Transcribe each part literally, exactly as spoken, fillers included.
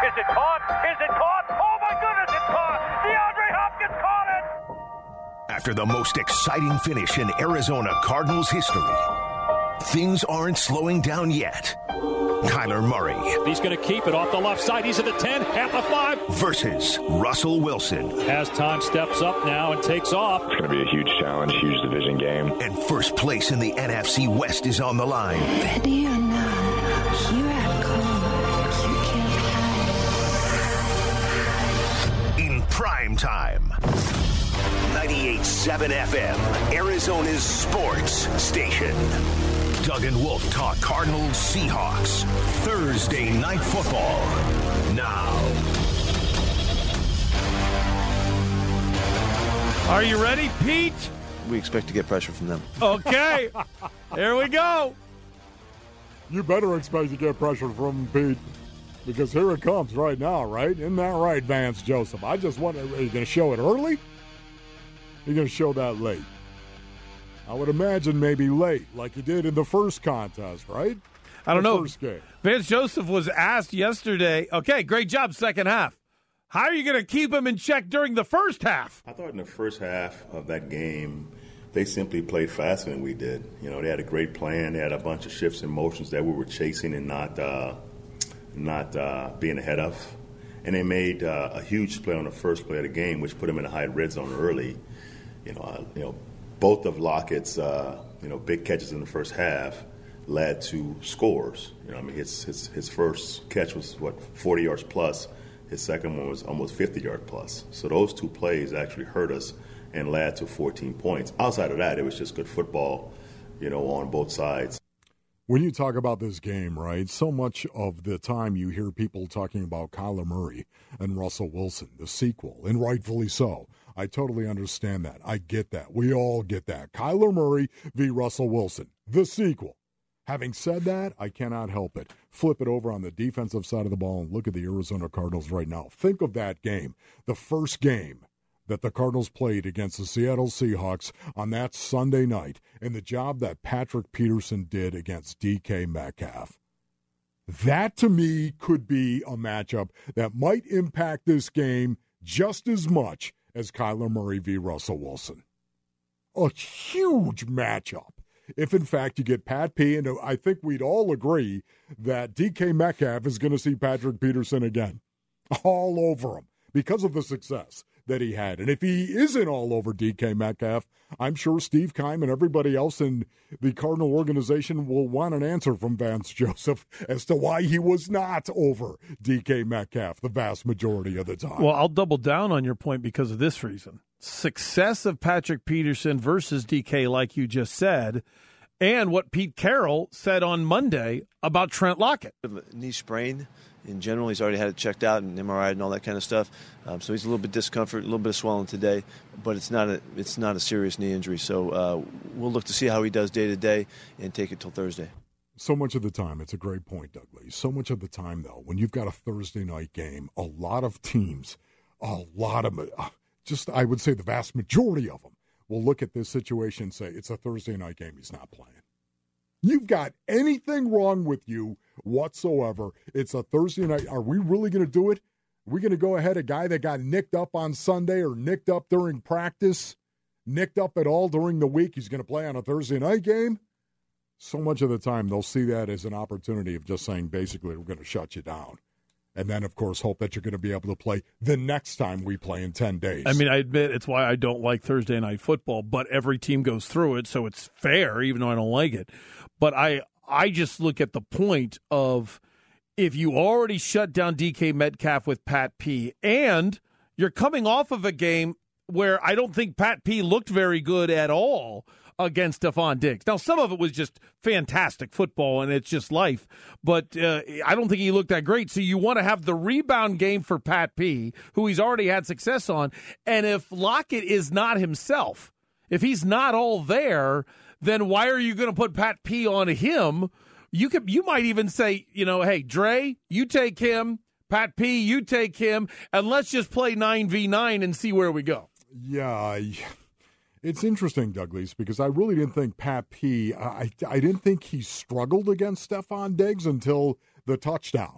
Is it caught? Is it caught? Oh, my goodness, it's caught! DeAndre Hopkins caught it! After the most exciting finish in Arizona Cardinals history, things aren't slowing down yet. Kyler Murray. He's going to keep it off the left side. He's at the ten, at the five. Versus Russell Wilson. As time steps up now and takes off. It's going to be a huge challenge, huge division game. And first place in the N F C West is on the line. Ready or not, here I come. You can't hide. In prime time. ninety-eight point seven F M, Arizona's sports station. Doug and Wolf talk Cardinals Seahawks. Thursday Night Football. Now. Are you ready, Pete? We expect to get pressure from them. Okay. Here we go. You better expect to get pressure from Pete, because here it comes right now, right? Isn't that right, Vance Joseph? I just wonder, are you going to show it early? You're going to show that late. I would imagine maybe late, like you did in the first contest, right? I don't the know. First game. Vance Joseph was asked yesterday, okay, great job, second half. How are you going to keep him in check during the first half? I thought in the first half of that game, they simply played faster than we did. You know, they had a great plan. They had a bunch of shifts and motions that we were chasing and not uh, not uh, being ahead of. And they made uh, a huge play on the first play of the game, which put them in a high red zone early. You know, uh, you know, both of Lockett's uh, you know big catches in the first half led to scores. You know, I mean, his his his first catch was what forty yards plus. His second one was almost fifty yards plus. So those two plays actually hurt us and led to fourteen points. Outside of that, it was just good football, you know, on both sides. When you talk about this game, right, so much of the time you hear people talking about Kyler Murray and Russell Wilson, the sequel, and rightfully so. I totally understand that. I get that. We all get that. Kyler Murray v. Russell Wilson, the sequel. Having said that, I cannot help it. Flip it over on the defensive side of the ball and look at the Arizona Cardinals right now. Think of that game, the first game that the Cardinals played against the Seattle Seahawks on that Sunday night, and the job that Patrick Peterson did against D K Metcalf. That, to me, could be a matchup that might impact this game just as much as Kyler Murray v. Russell Wilson. A huge matchup. If, in fact, you get Pat P, and I think we'd all agree that D K Metcalf is going to see Patrick Peterson again. All over him because of the success that he had. And if he isn't all over D K Metcalf, I'm sure Steve Keim and everybody else in the Cardinal organization will want an answer from Vance Joseph as to why he was not over D K Metcalf the vast majority of the time. Well, I'll double down on your point because of this reason. Success of Patrick Peterson versus D K, like you just said, and what Pete Carroll said on Monday about Trent Lockett. Knee sprain. In general, he's already had it checked out and M R I and all that kind of stuff. Um, so he's a little bit discomfort, a little bit of swelling today, but it's not a it's not a serious knee injury. So uh, we'll look to see how he does day to day and take it till Thursday. So much of the time, it's a great point, Doug Lee. So much of the time, though, when you've got a Thursday night game, a lot of teams, a lot of uh, just I would say the vast majority of them will look at this situation and say it's a Thursday night game. He's not playing. You've got anything wrong with you whatsoever. It's a Thursday night. Are we really going to do it? Are we going to go ahead a guy that got nicked up on Sunday or nicked up during practice, nicked up at all during the week, he's going to play on a Thursday night game? So much of the time they'll see that as an opportunity of just saying, basically, we're going to shut you down. And then, of course, hope that you're going to be able to play the next time we play in ten days. I mean, I admit it's why I don't like Thursday night football, but every team goes through it, so it's fair, even though I don't like it. But I, I just look at the point of if you already shut down D K Metcalf with Pat P, and you're coming off of a game where I don't think Pat P looked very good at all against Stephon Diggs. Now, some of it was just fantastic football, and it's just life. But uh, I don't think he looked that great. So you want to have the rebound game for Pat P, who he's already had success on. And if Lockett is not himself, if he's not all there, then why are you going to put Pat P on him? You could, you might even say, you know, hey, Dre, you take him. Pat P, you take him. And let's just play nine v nine and see where we go. Yeah, it's interesting, Douglas, because I really didn't think Pat P, I, I didn't think he struggled against Stephon Diggs until the touchdown.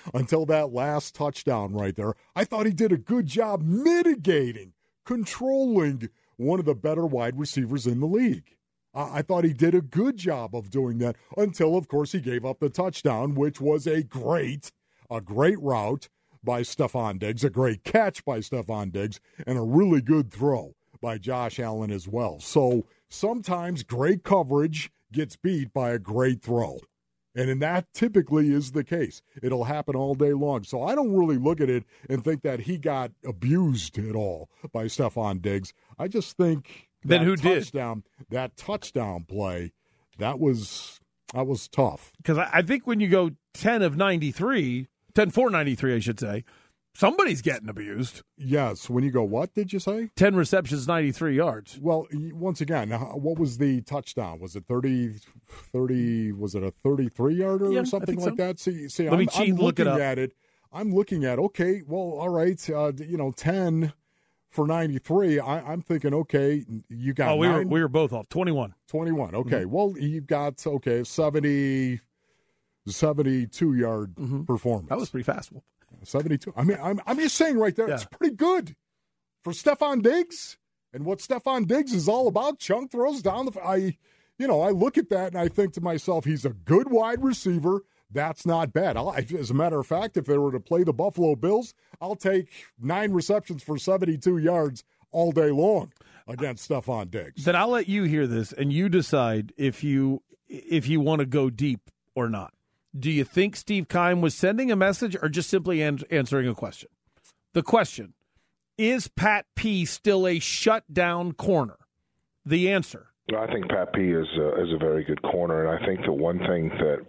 until that last touchdown right there. I thought he did a good job mitigating, controlling one of the better wide receivers in the league. I thought he did a good job of doing that until, of course, he gave up the touchdown, which was a great, a great route by Stephon Diggs, a great catch by Stephon Diggs, and a really good throw by Josh Allen as well. So sometimes great coverage gets beat by a great throw. And in that typically is the case. It'll happen all day long. So I don't really look at it and think that he got abused at all by Stephon Diggs. I just think then that who touchdown, did? That touchdown play, that was that was tough. Because I, I think when you go ten of ninety-three, ten for ninety-three, I should say, somebody's getting abused. Yes. When you go, what did you say? ten receptions, ninety-three yards. Well, once again, what was the touchdown? Was it thirty, thirty, was it a thirty-three yarder yeah, or something like so. that? See, see Let I'm, me cheat, I'm look looking it up. at it. I'm looking at, okay, well, all right, uh, you know, ten for ninety-three. I, I'm thinking, okay, you got Oh, we nine, were, we were both off. twenty-one. twenty-one. Okay, Mm-hmm. well, you've got, okay, seventy, seventy-two-yard Mm-hmm. performance. That was pretty fast. seventy-two. I mean, I'm, I'm just saying right there, Yeah. it's pretty good for Stephon Diggs and what Stephon Diggs is all about. Chunk throws down the. I, you know, I look at that and I think to myself, he's a good wide receiver. That's not bad. I'll, as a matter of fact, if they were to play the Buffalo Bills, I'll take nine receptions for seventy-two yards all day long against Stephon Diggs. Then I'll let you hear this, and you decide if you if you want to go deep or not. Do you think Steve Keim was sending a message or just simply an- answering a question? The question, is Pat P still a shutdown corner? The answer. I think Pat P is a, is a very good corner, and I think the one thing that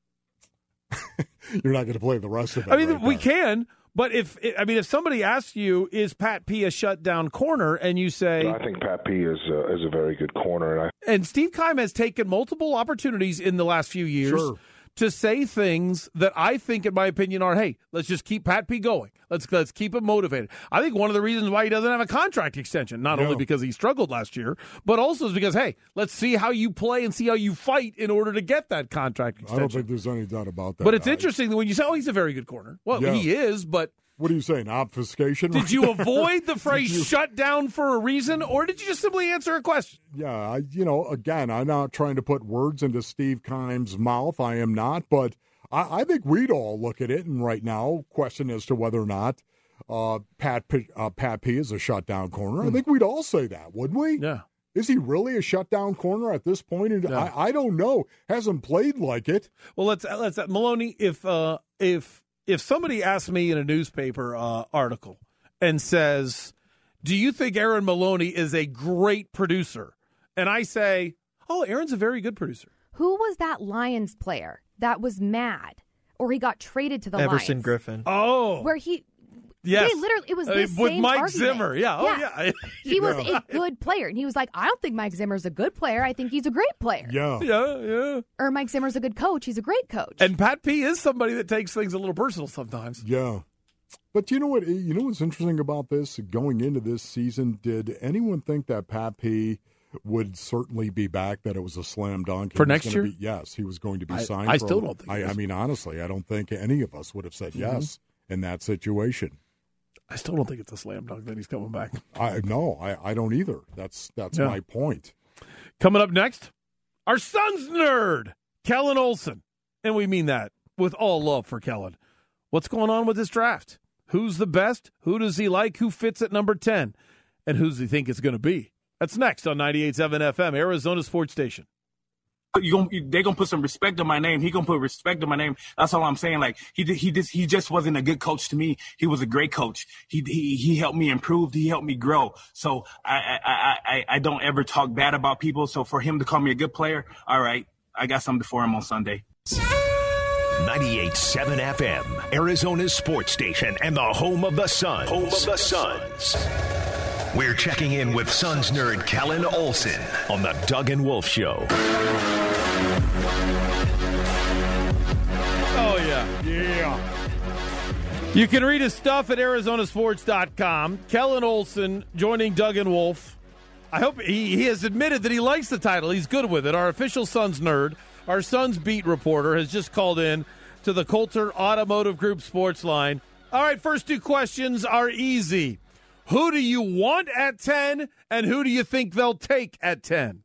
you're not going to play the rest of it. I mean, right we now. can, but if I mean, if somebody asks you, is Pat P a shutdown corner, and you say, I think Pat P is a, is a very good corner, and I and Steve Keim has taken multiple opportunities in the last few years. Sure. To say things that I think, in my opinion, are, hey, let's just keep Pat P going. Let's let's keep him motivated. I think one of the reasons why he doesn't have a contract extension, not Yeah. only because he struggled last year, but also is because, hey, let's see how you play and see how you fight in order to get that contract extension. I don't think there's any doubt about that. But it's I- interesting that when you say, oh, he's a very good corner. Well, Yeah. he is, but What are you saying? Obfuscation? did right you there? avoid the phrase Did you- shut down for a reason, or did you just simply answer a question? Yeah, I, you know, again, I'm not trying to put words into Steve Keim's mouth. I am not, but I, I think we'd all look at it and right now question as to whether or not uh, Pat P, uh, Pat P is a shutdown corner. I think we'd all say that, wouldn't we? Yeah. Is he really a shutdown corner at this point? And Yeah. I, I don't know. Hasn't played like it. Well, let's let's Maloney. If uh, if if somebody asks me in a newspaper uh, article and says, "Do you think Aaron Maloney is a great producer?" and I say, "Oh, Aaron's a very good producer." Who was that Lions player that was mad, or he got traded to the Everson Lions? Griffin. Oh, Where he, yes, they literally, it was Uh, the with same Mike argument. Zimmer. Yeah, oh yeah. He was Yeah. a good player, and he was like, "I don't think Mike Zimmer's a good player. I think he's a great player." Yeah. Yeah, yeah. Or Mike Zimmer's a good coach. He's a great coach. And Pat P is somebody that takes things a little personal sometimes. Yeah. But you know what? You know what's interesting about this? Going into this season, did anyone think that Pat P would certainly be back, that it was a slam dunk? He For was next gonna year? Be, yes, he was going to be I- signed. I for- still don't think he I, I is. mean, honestly, I don't think any of us would have said yes in that situation. I still don't think it's a slam dunk that he's coming back. I No, I, I don't either. That's, that's Yeah. my point. Coming up next, our son's nerd, Kellen Olson. And we mean that with all love for Kellen. What's going on with this draft? Who's the best? Who does he like? Who fits at number ten? And who does he think it's going to be? That's next on ninety-eight point seven F M, Arizona Sports Station. You gonna, they gonna put some respect on my name. He gonna put respect on my name. That's all I'm saying. Like he did, he just he just wasn't a good coach to me. He was a great coach. He he he helped me improve. He helped me grow. So I I I I don't ever talk bad about people. So for him to call me a good player, all right, I got something for him on Sunday. ninety-eight point seven F M, Arizona's sports station and the home of the Suns. Home of the Suns. We're checking in with Suns nerd Kellen Olson on the Doug and Wolf Show. Oh, yeah. Yeah. You can read his stuff at Arizona Sports dot com. Kellen Olson joining Doug and Wolf. I hope he, he has admitted that he likes the title. He's good with it. Our official Suns nerd, our Suns beat reporter, has just called in to the Coulter Automotive Group Sports Line. All right, first two questions are easy. Who do you want at ten, and who do you think they'll take at ten?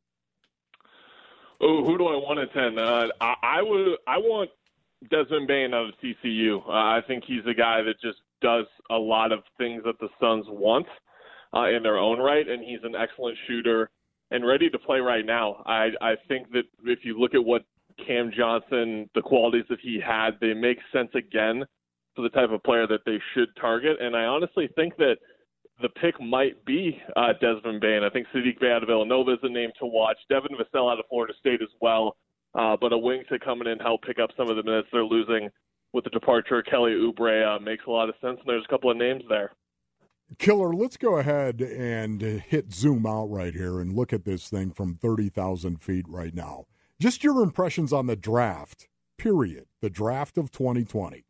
Oh, who do I want at ten? Uh, I, I would. I want Desmond Bain out of T C U. Uh, I think he's a guy that just does a lot of things that the Suns want uh, in their own right, and he's an excellent shooter and ready to play right now. I, I think that if you look at what Cam Johnson, the qualities that he had, they make sense again for the type of player that they should target. And I honestly think that the pick might be uh, Desmond Bain. I think Saddiq Bey out of Villanova is a name to watch. Devin Vassell out of Florida State as well. Uh, but a wing to come in and help pick up some of the minutes they're losing with the departure of Kelly Oubre uh, makes a lot of sense, and there's a couple of names there. Killer, let's go ahead and hit zoom out right here and look at this thing from thirty thousand feet right now. Just your impressions on the draft, period, the draft of twenty twenty.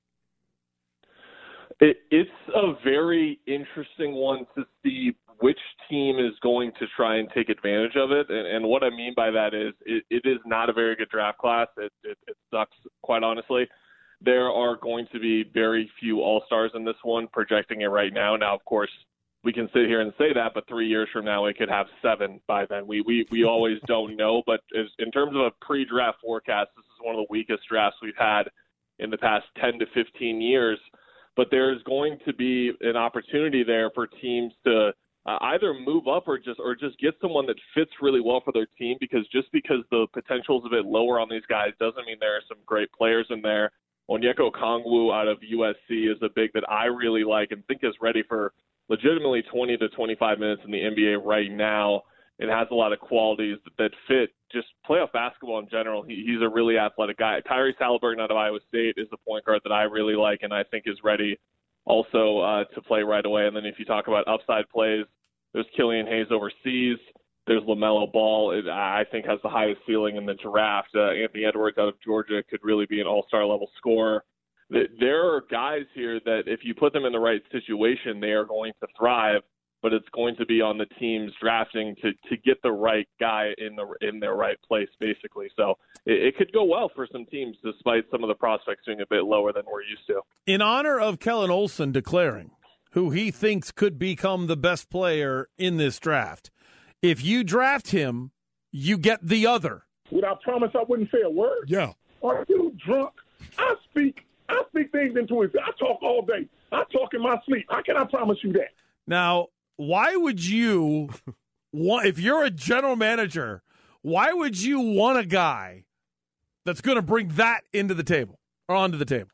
It, it's a very interesting one to see which team is going to try and take advantage of it. And, and what I mean by that is it, it is not a very good draft class. It, it, it sucks, quite honestly. There are going to be very few all-stars in this one, projecting it right now. Now, of course, we can sit here and say that, but three years from now, we could have seven by then. We we, we always don't know. But as, in terms of a pre-draft forecast, this is one of the weakest drafts we've had in the past ten to fifteen years. But there's going to be an opportunity there for teams to uh, either move up or just or just get someone that fits really well for their team, because just because the potential is a bit lower on these guys doesn't mean there are some great players in there. Onyeka Okongwu out of U S C is a big that I really like and think is ready for legitimately twenty to twenty-five minutes in the N B A right now, and has a lot of qualities that, that fit just playoff basketball in general. He, he's a really athletic guy. Tyrese Halliburton out of Iowa State is the point guard that I really like and I think is ready also uh, to play right away. And then if you talk about upside plays, there's Killian Hayes overseas. There's LaMelo Ball, it, I think, has the highest ceiling in the draft. Uh, Anthony Edwards out of Georgia could really be an all-star level scorer. There are guys here that if you put them in the right situation, they are going to thrive, but it's going to be on the teams drafting to, to get the right guy in the in their right place, basically. So it, it could go well for some teams, despite some of the prospects being a bit lower than we're used to. In honor of Kellen Olson declaring who he thinks could become the best player in this draft, if you draft him, you get the other. Would I promise I wouldn't say a word? Yeah. Are you drunk? I speak. I speak things into it. I talk all day. I talk in my sleep. How can I promise you that? Now, why would you want, if you're a general manager, why would you want a guy that's going to bring that into the table or onto the table?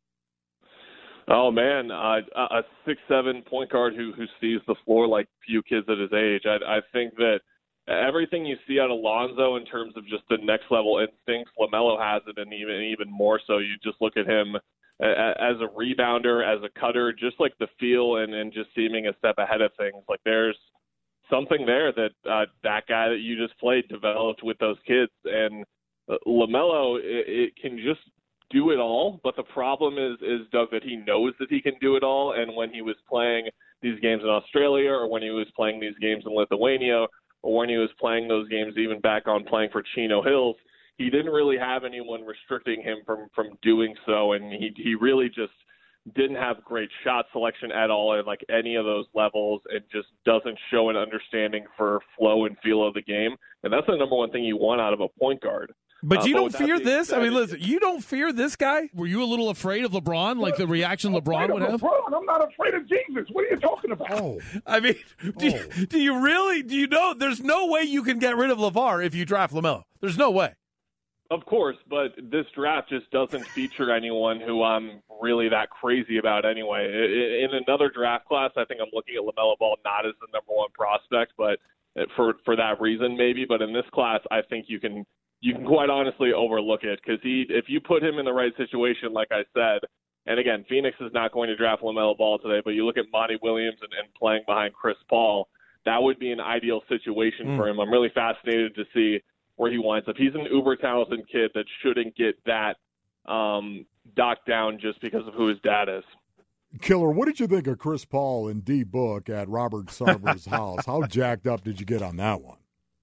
Oh, man, uh, a six seven point guard who, who sees the floor like few kids at his age. I, I think that everything you see out of Lonzo in terms of just the next-level instincts, LaMelo has it, and even even more so. You just look at him as a rebounder, as a cutter, just like the feel and, and just seeming a step ahead of things. Like there's something there that uh, that guy that you just played developed with those kids. And uh, LaMelo, it, it can just do it all, but the problem is, is Doug, that he knows that he can do it all, and when he was playing these games in Australia or when he was playing these games in Lithuania or when he was playing those games even back on playing for Chino Hills, he didn't really have anyone restricting him from, from doing so, and he he really just didn't have great shot selection at all at like any of those levels, and just doesn't show an understanding for flow and feel of the game, and that's the number one thing you want out of a point guard. But you uh, don't but fear this? said, I mean, listen, you don't fear this guy? Were you a little afraid of LeBron, like the reaction LeBron would have? LeBron, I'm not afraid of Jesus. What are you talking about? Oh. I mean, do, oh. you, do you really, do you know, there's no way you can get rid of LeVar if you draft LaMelo. There's no way. Of course, but this draft just doesn't feature anyone who I'm really that crazy about anyway. In another draft class, I think I'm looking at LaMelo Ball not as the number one prospect, but for for that reason maybe. But in this class, I think you can you can quite honestly overlook it, because he if you put him in the right situation, like I said, and again, Phoenix is not going to draft LaMelo Ball today, but you look at Monty Williams and, and playing behind Chris Paul, that would be an ideal situation mm. for him. I'm really fascinated to see where he winds up. He's an uber talented kid that shouldn't get that um, docked down just because of who his dad is. Killer, what did you think of Chris Paul and D Book at Robert Sarver's house? How jacked up did you get on that one?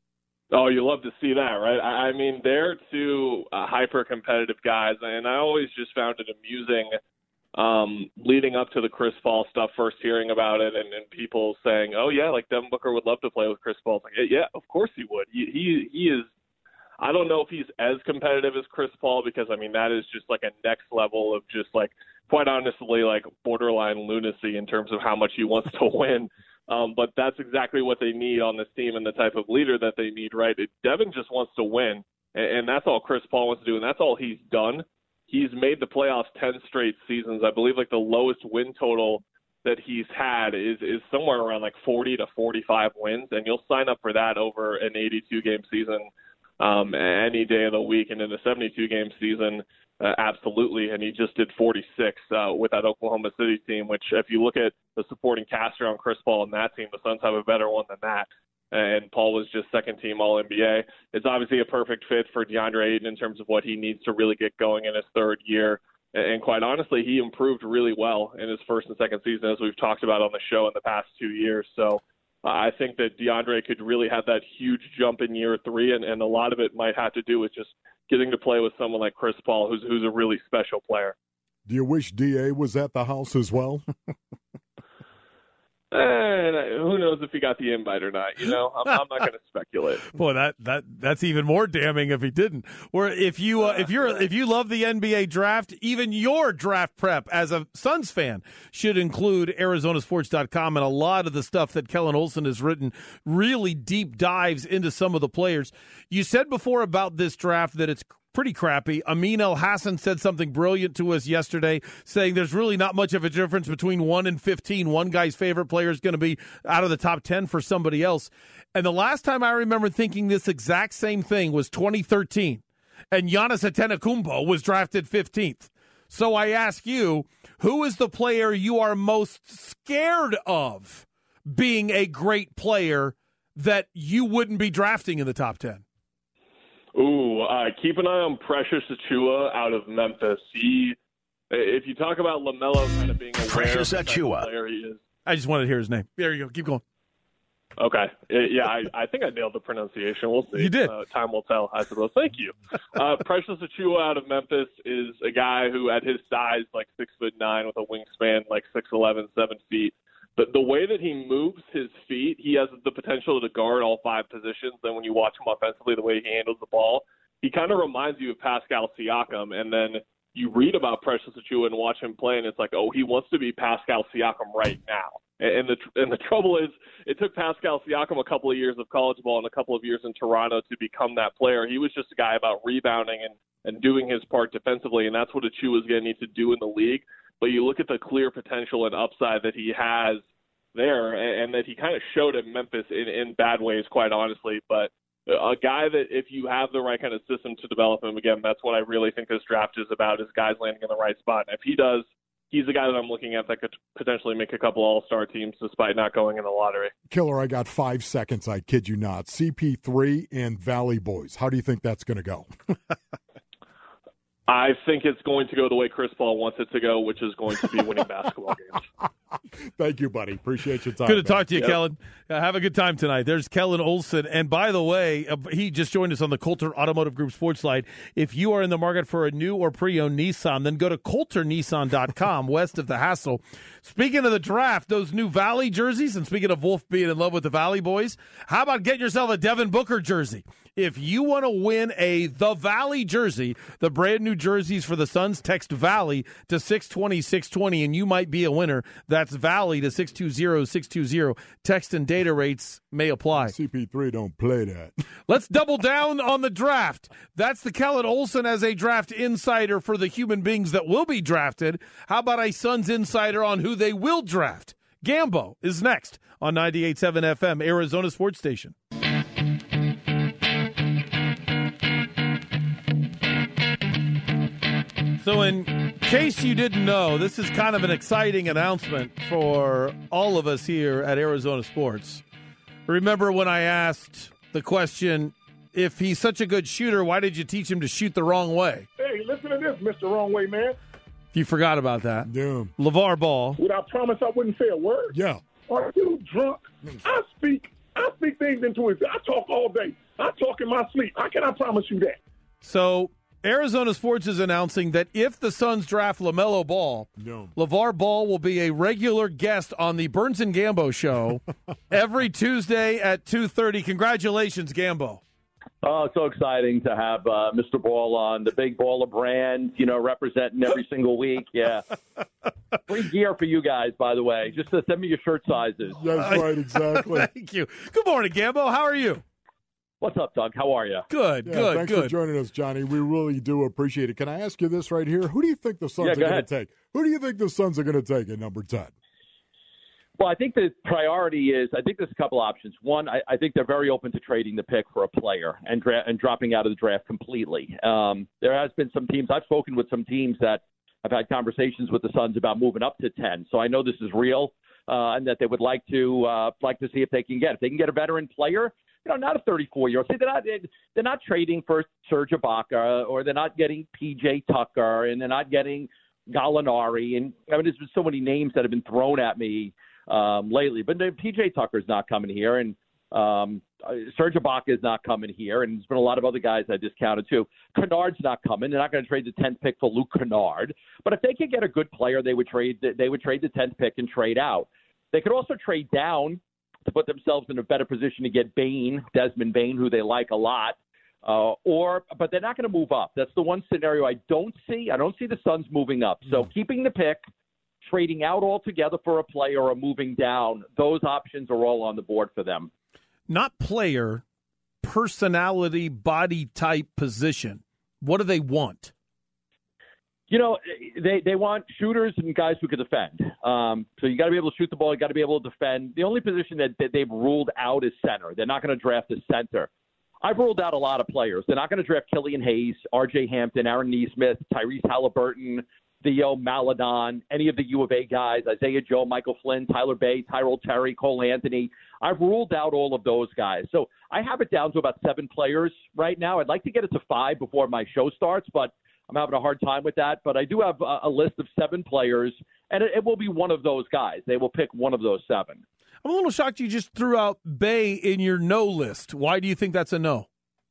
Oh, you love to see that, right? I mean, they're two uh, hyper-competitive guys, and I always just found it amusing um, leading up to the Chris Paul stuff, first hearing about it, and, and people saying, oh, yeah, like Devin Booker would love to play with Chris Paul. It's like, yeah, of course he would. He, he, he is – I don't know if he's as competitive as Chris Paul because, I mean, that is just like a next level of just like, quite honestly, like borderline lunacy in terms of how much he wants to win. Um, but that's exactly what they need on this team and the type of leader that they need, right? It, Devin just wants to win, and, and that's all Chris Paul wants to do, and that's all he's done. He's made the playoffs ten straight seasons. I believe like the lowest win total that he's had is, is somewhere around like forty to forty-five wins, and you'll sign up for that over an eighty-two game season um, any day of the week. And in a seventy-two game season, Uh, absolutely, and he just did forty-six uh, with that Oklahoma City team, which if you look at the supporting cast around Chris Paul and that team, the Suns have a better one than that. And Paul was just second-team All N B A. It's obviously a perfect fit for DeAndre Ayton in terms of what he needs to really get going in his third year. And quite honestly, he improved really well in his first and second season, as we've talked about on the show in the past two years. So uh, I think that DeAndre could really have that huge jump in year three, and, and a lot of it might have to do with just getting to play with someone like Chris Paul, who's who's a really special player. Do you wish D A was at the house as well? And who knows if he got the invite or not? You know, I'm, I'm not going to speculate. Boy, that that that's even more damning if he didn't. Or if you uh, if you're if you love the N B A draft, even your draft prep as a Suns fan should include Arizona Sports dot com, and a lot of the stuff that Kellen Olson has written really deep dives into some of the players. You said before about this draft that it's pretty crappy. Amin El-Hassan said something brilliant to us yesterday, saying there's really not much of a difference between one and fifteen. One guy's favorite player is going to be out of the top ten for somebody else. And the last time I remember thinking this exact same thing was twenty thirteen, and Giannis Antetokounmpo was drafted fifteenth. So I ask you, who is the player you are most scared of being a great player that you wouldn't be drafting in the top ten? Ooh, uh, keep an eye on Precious Achiuwa out of Memphis. He, if you talk about LaMelo kind of being aware Precious of the Achiuwa. player he is. I just wanted to hear his name. There you go. Keep going. Okay. It, yeah, I, I think I nailed the pronunciation. We'll see. You did. Uh, time will tell, I suppose. Thank you. Uh, Precious Achiuwa out of Memphis is a guy who, at his size, like six foot nine with a wingspan like six eleven, seven feet. But the way that he moves his feet, he has the potential to guard all five positions. And when you watch him offensively, the way he handles the ball, he kind of reminds you of Pascal Siakam. And then you read about Precious Achiuwa and watch him play, and it's like, oh, he wants to be Pascal Siakam right now. And the and the trouble is, it took Pascal Siakam a couple of years of college ball and a couple of years in Toronto to become that player. He was just a guy about rebounding and, and doing his part defensively, and that's what Achiuwa is going to need to do in the league. But you look at the clear potential and upside that he has there, and, and that he kind of showed at Memphis in, in bad ways, quite honestly. But a guy that if you have the right kind of system to develop him, again, that's what I really think this draft is about, is guys landing in the right spot. And if he does, he's the guy that I'm looking at that could potentially make a couple all-star teams despite not going in the lottery. Killer, I got five seconds. I kid you not. C P three and Valley Boys. How do you think that's going to go? I think it's going to go the way Chris Paul wants it to go, which is going to be winning basketball games. Thank you, buddy. Appreciate your time. Good to man. talk to you, yep. Kellen. Uh, have a good time tonight. There's Kellen Olson. And by the way, uh, he just joined us on the Coulter Automotive Group Sports Line. If you are in the market for a new or pre-owned Nissan, then go to Coulter Nissan dot com, west of the hassle. Speaking of the draft, those new Valley jerseys, and speaking of Wolf being in love with the Valley Boys, how about getting yourself a Devin Booker jersey? If you want to win a The Valley jersey, the brand new jerseys for the Suns, text Valley to six twenty, six twenty, and you might be a winner. That's Valley to six two zero, six two zero. Text and data rates may apply. C P three don't play that. Let's double down on the draft. That's the Kellen Olson as a draft insider for the human beings that will be drafted. How about a Suns insider on who they will draft? Gambo is next on ninety-eight point seven F M, Arizona Sports Station. So in case you didn't know, this is kind of an exciting announcement for all of us here at Arizona Sports. Remember when I asked the question, if he's such a good shooter, why did you teach him to shoot the wrong way? Hey, listen to this, Mister Wrong Way, man. You forgot about that. Yeah. LeVar Ball. Would I promise I wouldn't say a word? Yeah. Are you drunk? I speak I speak things into it. I talk all day. I talk in my sleep. How can I promise you that? So Arizona Sports is announcing that if the Suns draft LaMelo Ball, no. LeVar Ball will be a regular guest on the Burns and Gambo show every Tuesday at two thirty. Congratulations, Gambo. Oh, so exciting to have uh, Mister Ball on, the big baller brand, you know, representing every single week. Yeah. Free gear for you guys, by the way. Just to send me your shirt sizes. That's right, exactly. Thank you. Good morning, Gambo. How are you? What's up, Doug? How are you? Good, yeah, good, thanks good. for joining us, Johnny. We really do appreciate it. Can I ask you this right here? Who do you think the Suns Yeah, are go going to take? Who do you think the Suns are going to take at number ten? Well, I think the priority is, I think there's a couple options. One, I, I think they're very open to trading the pick for a player and dra- and dropping out of the draft completely. Um, there has been some teams, I've spoken with some teams that I've had conversations with the Suns about moving up to ten. So I know this is real uh, and that they would like to uh, like to see if they can get, if they can get a veteran player, you know, not a thirty-four-year-old. See, they're not, they're not trading for Serge Ibaka, or they're not getting P J Tucker, and they're not getting Gallinari. And I mean, there's been so many names that have been thrown at me Um, lately, but P J Tucker's not coming here, and um, Serge Ibaka is not coming here, and there's been a lot of other guys I discounted too. Kennard's not coming; they're not going to trade the tenth pick for Luke Kennard. But if they could get a good player, they would trade. They would trade the tenth pick and trade out. They could also trade down to put themselves in a better position to get Bane, Desmond Bane, who they like a lot. Uh, or, but they're not going to move up. That's the one scenario I don't see. I don't see the Suns moving up. So mm-hmm. keeping the pick, trading out altogether for a player, or moving down, those options are all on the board for them. Not player, personality, body type, position. What do they want? You know, they, they want shooters and guys who can defend. Um, so you got to be able to shoot the ball. You got to be able to defend. The only position that, that they've ruled out is center. They're not going to draft a center. I've ruled out a lot of players. They're not going to draft Killian Hayes, R J Hampton, Aaron Nesmith, Tyrese Halliburton, Theo Maladon, any of the U of A guys, Isaiah Joe, Michael Flynn, Tyler Bay, Tyrell Terry, Cole Anthony. I've ruled out all of those guys. So I have it down to about seven players right now. I'd like to get it to five before my show starts, but I'm having a hard time with that. But I do have a, a list of seven players, and it, it will be one of those guys. They will pick one of those seven. I'm a little shocked you just threw out Bay in your no list. Why do you think that's a no?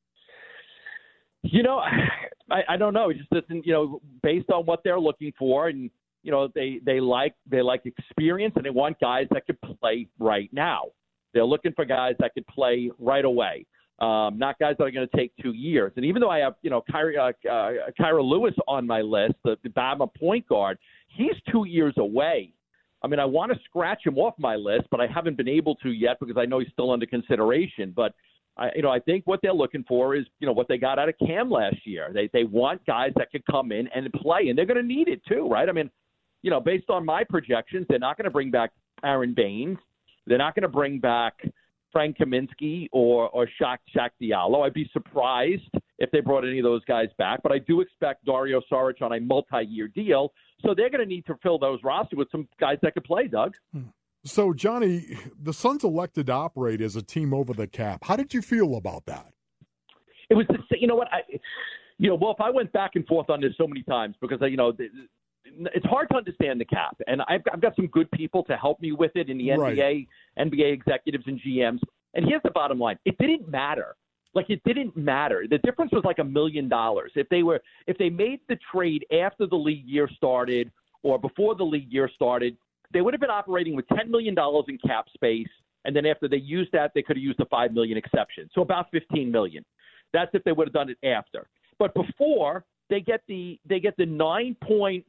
You know, I, I don't know. It just doesn't, you know, based on what they're looking for, and you know, they they like they like experience, and they want guys that could play right now. They're looking for guys that could play right away, um, not guys that are going to take two years. And even though I have, you know, Kyrie, uh, uh, Kyra Lewis on my list, the, the Bama point guard, he's two years away. I mean, I want to scratch him off my list, but I haven't been able to yet because I know he's still under consideration. But I, you know, I think what they're looking for is, you know, what they got out of Cam last year. They they want guys that could come in and play, and they're going to need it too, right? I mean, you know, based on my projections, they're not going to bring back Aaron Baines. They're not going to bring back Frank Kaminsky or or Shaq Shaq Diallo. I'd be surprised if they brought any of those guys back, but I do expect Dario Saric on a multi-year deal, so they're going to need to fill those rosters with some guys that could play, Doug. So, Johnny, the Suns elected to operate as a team over the cap. How did you feel about that? It was, the, you know what, I, you know, well, if I went back and forth on this so many times because, you know, it's hard to understand the cap, and I've, I've got some good people to help me with it in the N B A, right. N B A executives and G Ms. And here's the bottom line: it didn't matter. Like it didn't matter. The difference was like a million dollars. If they were, if they made the trade after the league year started or before the league year started, they would have been operating with ten million dollars in cap space. And then after they used that, they could have used the five million dollars exception. So about fifteen million dollars. That's if they would have done it after. But before, they get the they get the nine point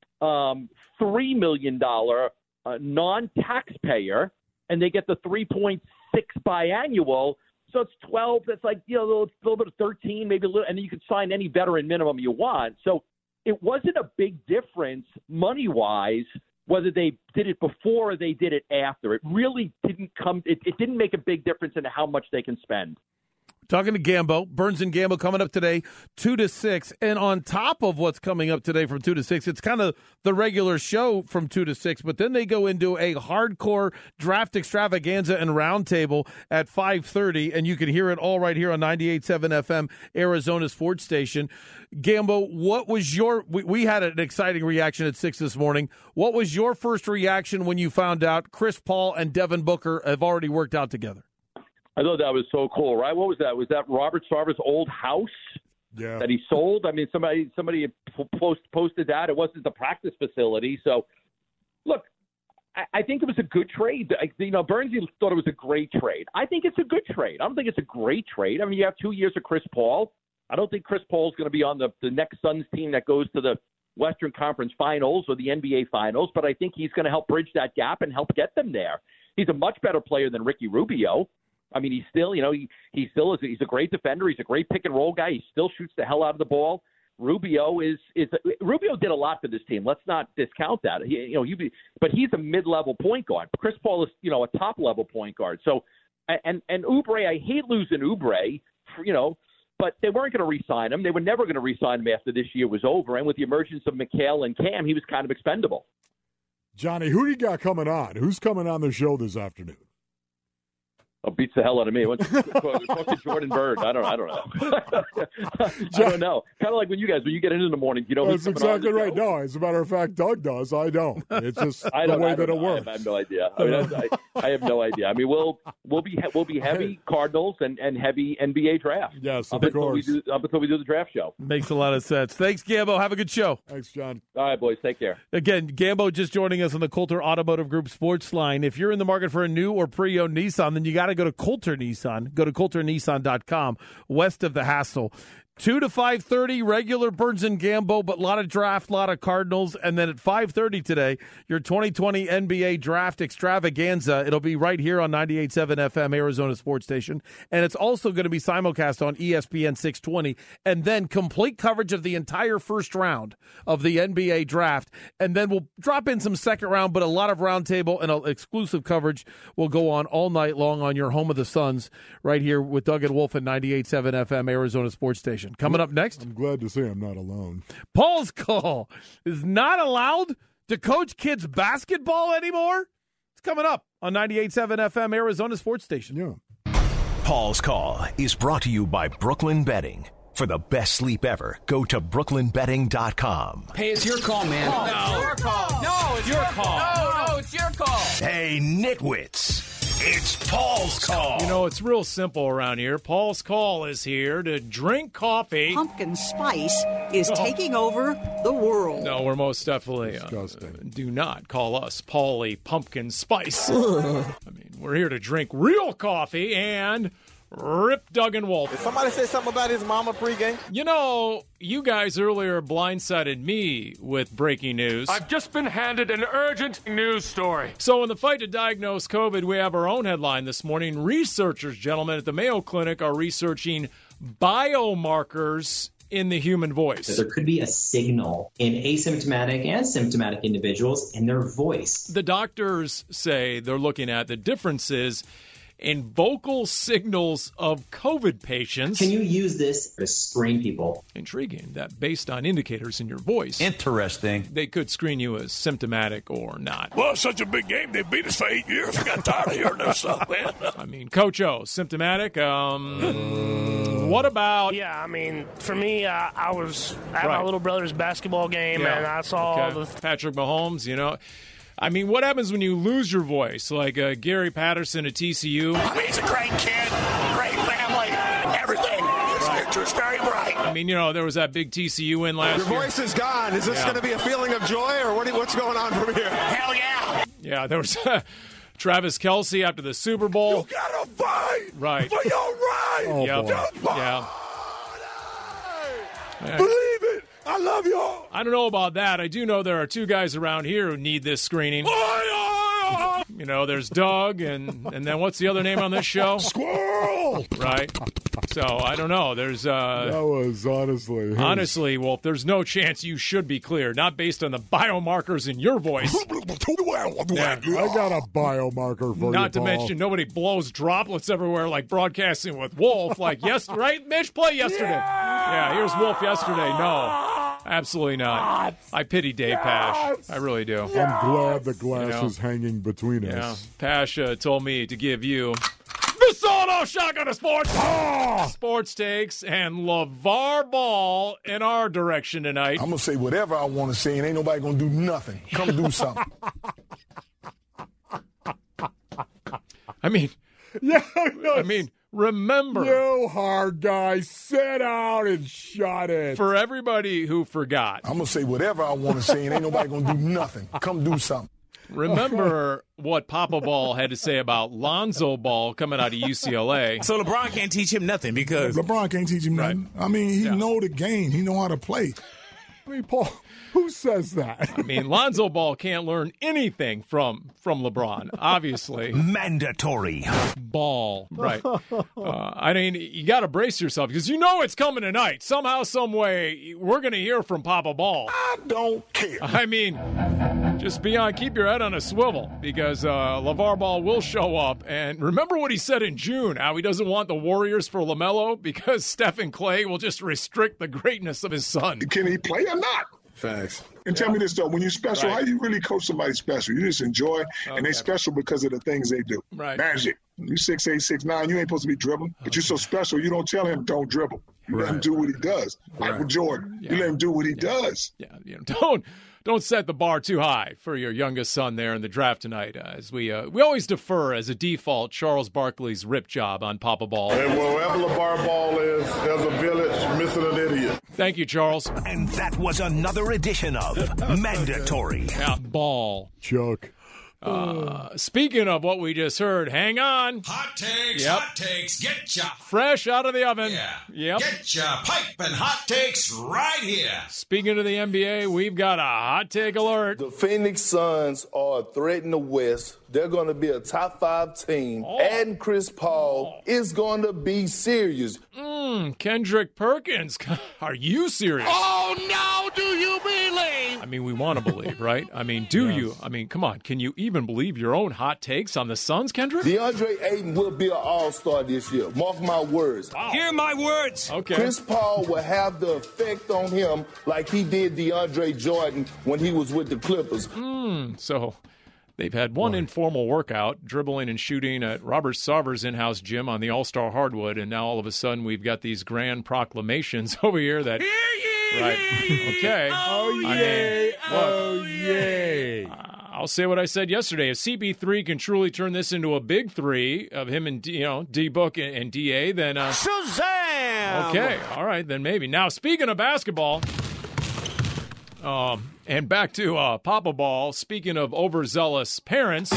three million dollars uh, non-taxpayer, and they get the three point six biannual. So it's twelve. That's like, you know, a little, a little bit of thirteen, maybe a little, and then you can sign any veteran minimum you want. So it wasn't a big difference money-wise whether they did it before or they did it after. It really didn't come. It, it didn't make a big difference in how much they can spend. Talking to Gambo, Burns and Gambo coming up today, two to six. And on top of what's coming up today from two to six, it's kind of the regular show from two to six, but then they go into a hardcore draft extravaganza and roundtable at five thirty, and you can hear it all right here on ninety-eight point seven F M, Arizona Sports Station. Gambo, what was your we, – we had an exciting reaction at six this morning. What was your first reaction when you found out Chris Paul and Devin Booker have already worked out together? I thought that was so cool, right? What was that? Was that Robert Sarver's old house yeah. that he sold? I mean, somebody somebody post, posted that. It wasn't the practice facility. So, look, I, I think it was a good trade. I, you know, Bernsey thought it was a great trade. I think it's a good trade. I don't think it's a great trade. I mean, you have two years of Chris Paul. I don't think Chris Paul is going to be on the, the next Suns team that goes to the Western Conference Finals or the N B A Finals, but I think he's going to help bridge that gap and help get them there. He's a much better player than Ricky Rubio. I mean, he's still, you know, he, he still is. He's a great defender. He's a great pick and roll guy. He still shoots the hell out of the ball. Rubio is is Rubio did a lot for this team. Let's not discount that. He, you know, you but he's a mid-level point guard. Chris Paul is, you know, a top-level point guard. So, and and Oubre, I hate losing Oubre, you know, but they weren't going to re-sign him. They were never going to re-sign him after this year was over. And with the emergence of McHale and Cam, he was kind of expendable. Johnny, who do you got coming on? Who's coming on the show this afternoon? Oh, beats the hell out of me. What's, talk to Jordan Bird. I don't. I don't know. I don't know. Kind of like when you guys, when you get in in the morning, you know. That's exactly right. No, as a matter of fact, Doug does. I don't. It's just I the way I that it know. works. I have no idea. I, mean, I, I have no idea. I mean, we'll we'll be we'll be heavy Cardinals and, and heavy N B A draft. Yes, up of until course. We do, up until we do the draft show. Makes a lot of sense. Thanks, Gambo. Have a good show. Thanks, John. All right, boys. Take care. Again, Gambo just joining us on the Coulter Automotive Group Sports Line. If you're in the market for a new or pre-owned Nissan, then you got to go to Coulter Nissan. Go to Coulter Nissan dot com, west of the hassle. two to five thirty, regular Burns and Gambo, but a lot of draft, a lot of Cardinals. And then at five thirty today, your twenty twenty N B A Draft Extravaganza. It'll be right here on ninety-eight point seven F M, Arizona Sports Station. And it's also going to be simulcast on E S P N six twenty. And then complete coverage of the entire first round of the N B A Draft. And then we'll drop in some second round, but a lot of roundtable and exclusive coverage will go on all night long on your home of the Suns right here with Doug and Wolf at ninety-eight point seven F M, Arizona Sports Station. Coming up next. I'm glad to say I'm not alone. Paul's call is not allowed to coach kids basketball anymore. It's coming up on ninety-eight point seven F M, Arizona Sports Station. Yeah. Paul's Call is brought to you by Brooklyn Betting. For the best sleep ever, go to brooklyn betting dot com. Hey, it's your call, man. Oh, No. it's your call. No, it's Your your call. No, no, it's your call. Hey, nitwits. It's Paul's Call. You know, it's real simple around here. Paul's Call is here to drink coffee. Pumpkin spice is Oh. taking over the world. No, we're most definitely uh, uh, do not call us Paulie Pumpkin Spice. I mean, we're here to drink real coffee and rip Doug and Wolf. Did somebody say something about his mama pregame? You know, you guys earlier blindsided me with breaking news. I've just been handed an urgent news story. So in the fight to diagnose COVID, we have our own headline this morning. Researchers, gentlemen, at the Mayo Clinic are researching biomarkers in the human voice. There could be a signal in asymptomatic and symptomatic individuals in their voice. The doctors say they're looking at the differences in vocal signals of COVID patients. Can you use this to screen people? Intriguing that based on indicators in your voice. Interesting. They could screen you as symptomatic or not. Well, it's such a big game. They beat us for eight years. I got tired of hearing this stuff, man. I mean, Coach O, symptomatic. Um, what about... Yeah, I mean, for me, uh, I was at Right. my little brother's basketball game, Yeah. and I saw Okay. the... Patrick Mahomes, you know... I mean, what happens when you lose your voice? Like uh, Gary Patterson at T C U. I mean, he's a great kid, great family, everything. His future is very bright. I mean, you know, there was that big T C U win last Your year. voice is gone. Is this Yeah. going to be a feeling of joy, or what, what's going on from here? Hell yeah. Yeah, there was Travis Kelce after the Super Bowl. You got to fight Right. for your right. Oh, Yep. boy. Yeah. Yeah. Believe it. I love y'all. I don't know about that. I do know there are two guys around here who need this screening. You know, there's Doug, and and then what's the other name on this show? Squirrel. Right. So I don't know. There's uh, That was honestly. honestly, Wolf. There's no chance you should be clear, not based on the biomarkers in your voice. Yeah. I got a biomarker for you, Not to Paul. mention, nobody blows droplets everywhere like broadcasting with Wolf. Like yes, right? Mitch, play yesterday. Yeah, here's Wolf yesterday. No, absolutely not. I pity Dave Pash. I really do. I'm glad the glass You know. is hanging between Yeah, us. Pash uh, told me to give you the Sono Shotgun of Sports. Sports takes and LeVar Ball in our direction tonight. I'm going to say whatever I want to say, and ain't nobody going to do nothing. Come do something. I mean, Yeah, I mean, remember. You hard guy, sit out and shut it. For everybody who forgot. I'm going to say whatever I want to say, and ain't nobody going to do nothing. Come do something. Remember what Papa Ball had to say about Lonzo Ball coming out of U C L A. So LeBron can't teach him nothing because LeBron can't teach him nothing. Right. I mean, he yeah. know the game. He know how to play. I mean, Paul, who says that? I mean, Lonzo Ball can't learn anything from from LeBron, obviously. Mandatory. Ball, right. Uh, I mean, you got to brace yourself because you know it's coming tonight. Somehow, some way, we're going to hear from Papa Ball. I don't care. I mean, just be on, keep your head on a swivel because uh, LeVar Ball will show up. And remember what he said in June, how he doesn't want the Warriors for LaMelo because Stephen Clay will just restrict the greatness of his son. Can he play or not? Facts. And tell yeah. me this, though. When you're special, right. how do you really coach somebody special? You just enjoy, okay. and they special because of the things they do. Right. Magic. You six eight, six nine, you ain't supposed to be dribbling, but okay. you're so special, you don't tell him don't dribble. You right. let him do what he does. Right. Michael Jordan, yeah. you let him do what he yeah. does. Yeah, you know, don't don't set the bar too high for your youngest son there in the draft tonight. Uh, as we uh, we always defer as a default Charles Barkley's rip job on Papa Ball. And wherever LeVar Ball is, there's a village missing an idiot. Thank you, Charles. And that was another edition of Mandatory. Yeah, Ball. Chuck. Uh, speaking of what we just heard, hang on. Hot takes, yep. hot takes, get ya. Fresh out of the oven. Yeah. Yep. Get ya piping hot takes right here. Speaking of the N B A, we've got a hot take alert. The Phoenix Suns are threatening the West. They're going to be a top five team. Oh. And Chris Paul oh. is going to be serious. Mm, Kendrick Perkins. Are you serious? Oh, no, do you believe? I mean, we want to believe, right? I mean, do yes. you? I mean, come on. Can you even believe your own hot takes on the Suns, Kendrick? DeAndre Ayton will be an all-star this year. Mark my words. Wow. Hear my words. Okay. Chris Paul will have the effect on him like he did DeAndre Jordan when he was with the Clippers. Mm, so... They've had one right. informal workout, dribbling and shooting at Robert Sarver's in-house gym on the All-Star Hardwood, and now all of a sudden we've got these grand proclamations over here that... Hear ye! Right. Okay. Oh, I yay. Mean, oh, yay. Uh, I'll say what I said yesterday. If C B three can truly turn this into a big three of him and, you know, D-Book and, and D A, then... Uh, Shazam! Okay. All right, then maybe. Now, speaking of basketball... Um, and back to uh, Papa Ball. Speaking of overzealous parents,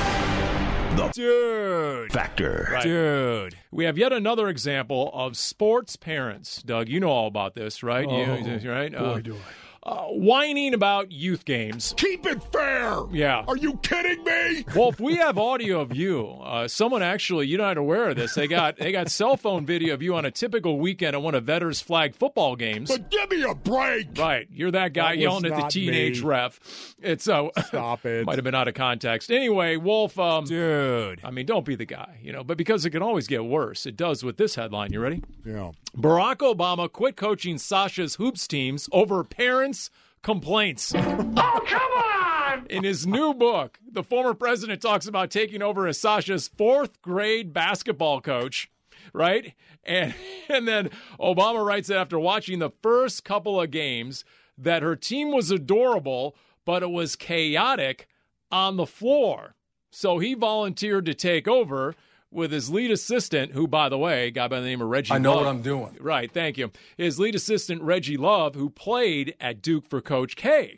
the dude factor, right. dude. We have yet another example of sports parents. Doug, you know all about this, right? Oh, you, right? Boy, uh, do I. Uh, whining about youth games. Keep it fair. Yeah. Are you kidding me? Wolf, we have audio of you. Uh, someone actually, you're not aware of this. They got they got cell phone video of you on a typical weekend at one of Vetters flag football games. But give me a break. Right. You're that guy that yelling at the teenage me. ref. It's uh, Stop it. Might have been out of context. Anyway, Wolf. Um, Dude. I mean, don't be the guy, you know, but because it can always get worse. It does with this headline. You ready? Yeah. Barack Obama quit coaching Sasha's hoops teams over parents' complaints. Oh, come on! In his new book, the former president talks about taking over as Sasha's fourth grade basketball coach, right? And and then Obama writes that after watching the first couple of games that her team was adorable, but it was chaotic on the floor. So he volunteered to take over with his lead assistant, who, by the way, a guy by the name of Reggie I know Love. what I'm doing. Right, thank you. His lead assistant, Reggie Love, who played at Duke for Coach K.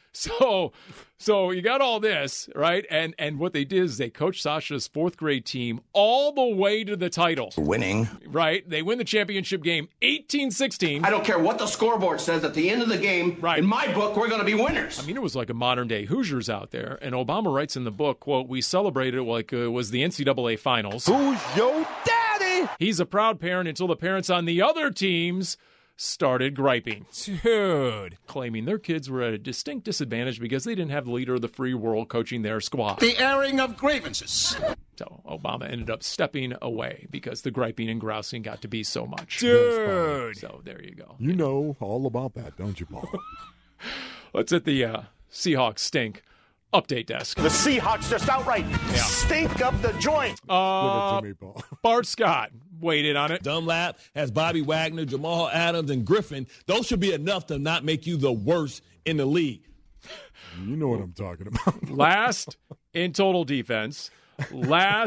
So so you got all this, right? And and what they did is they coached Sasha's fourth grade team all the way to the title. Winning. Right? They win the championship game eighteen sixteen. I don't care what the scoreboard says at the end of the game. Right. In my book, we're going to be winners. I mean, it was like a modern-day Hoosiers out there. And Obama writes in the book, quote, we celebrated it like it was the N C double A finals. Who's your daddy? He's a proud parent until the parents on the other teams started griping. Dude. Claiming their kids were at a distinct disadvantage because they didn't have the leader of the free world coaching their squad. The airing of grievances. So Obama ended up stepping away because the griping and grousing got to be so much. Dude. So there you go. You know all about that, don't you, Paul? Let's hit the uh, Seahawks stink update desk. The Seahawks just outright yeah. stink up the joint. Uh, Give it to me, Paul. Bart Scott weighed in on it. Dunlap has Bobby Wagner, Jamal Adams, and Griffin. Those should be enough to not make you the worst in the league. You know what I'm talking about. Last in total defense. Last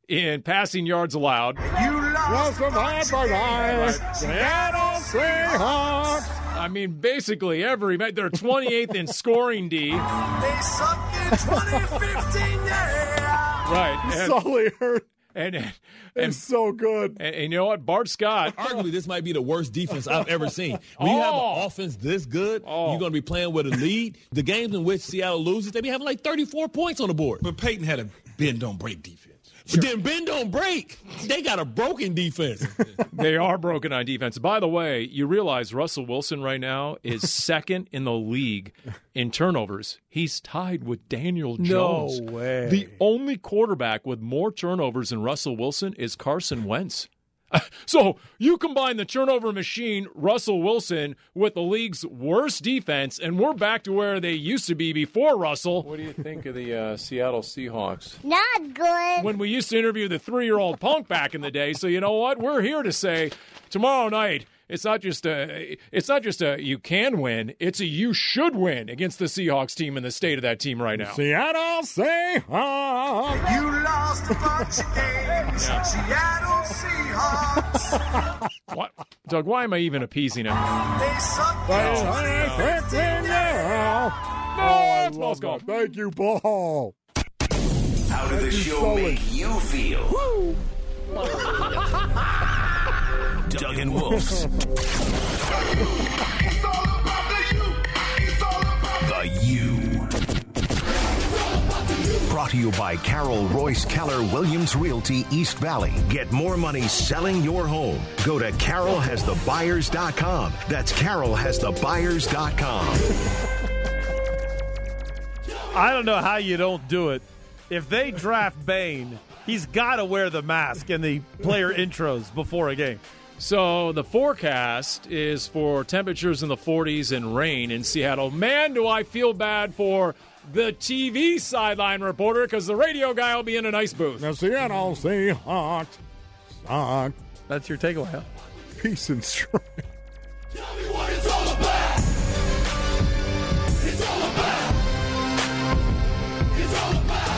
in passing yards allowed. You lost the Right. Seattle Seahawks. I mean, basically every they're twentieth in scoring D. They suck in twenty fifteen, yeah. Right. And, Sully Hurt. And, and, It's so good. And, and you know what? Bart Scott. Arguably, this might be the worst defense I've ever seen. When you have Oh. an offense this good, Oh. you're going to be playing with a lead. The games in which Seattle loses, they be having like thirty-four points on the board. But Peyton had a bend-don't-break defense. But then bend don't break. They got a broken defense. They are broken on defense. By the way, you realize Russell Wilson right now is second in the league in turnovers. He's tied with Daniel No Jones. way. The only quarterback with more turnovers than Russell Wilson is Carson Wentz. So you combine the turnover machine, Russell Wilson, with the league's worst defense, and we're back to where they used to be before Russell. What do you think of the uh, Seattle Seahawks? Not good. When we used to interview the three-year-old punk back in the day, so you know what? We're here to say tomorrow night, it's not just a, it's not just a you can win, it's a you should win against the Seahawks team and the state of that team right now. Seattle Seahawks. You lost a bunch of games. Yeah. Seattle Seahawks. What? Doug, why am I even appeasing him? They suck No, in twenty fifteen, yeah. Oh, I Let's love go. that. Thank you, Paul. How did the Thank you, show Sully. make you feel? Doug and Wolf's The U. Brought to you by Carol Royce Keller Williams Realty East Valley. Get more money selling your home. Go to carol has the buyers dot com. That's carol has the buyers dot com. I don't know how you don't do it. If they draft Bain, he's got to wear the mask in the player intros before a game. So the forecast is for temperatures in the forties and rain in Seattle. Man, do I feel bad for the T V sideline reporter because the radio guy will be in a nice booth. The Seattle Seahawks suck. That's your takeaway, huh? Peace and strength. Tell me what it's all about. It's all about. It's all about.